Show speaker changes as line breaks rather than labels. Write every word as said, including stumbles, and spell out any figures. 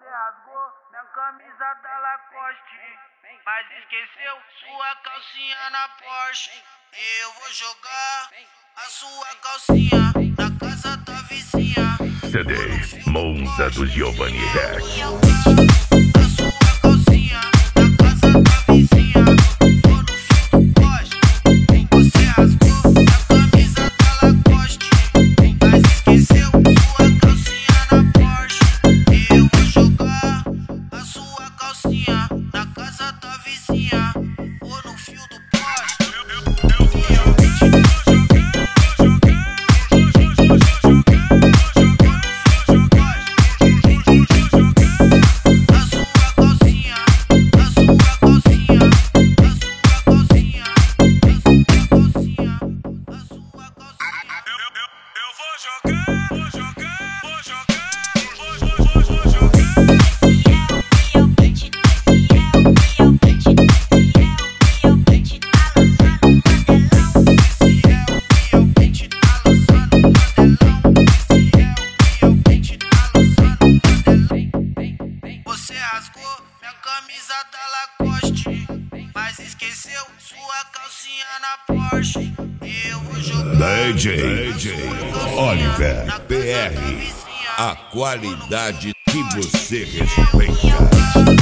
rasgou minha camisa da Lacoste, mas esqueceu sua calcinha na Porsche. Eu vou jogar a sua calcinha na casa da vizinha.
C D Monza do Giovanni Rex.
Camisa da Lacoste, mas esqueceu sua calcinha na Porsche. Eu vou jogar
D J, D J Oliver P R, a qualidade que você respeita.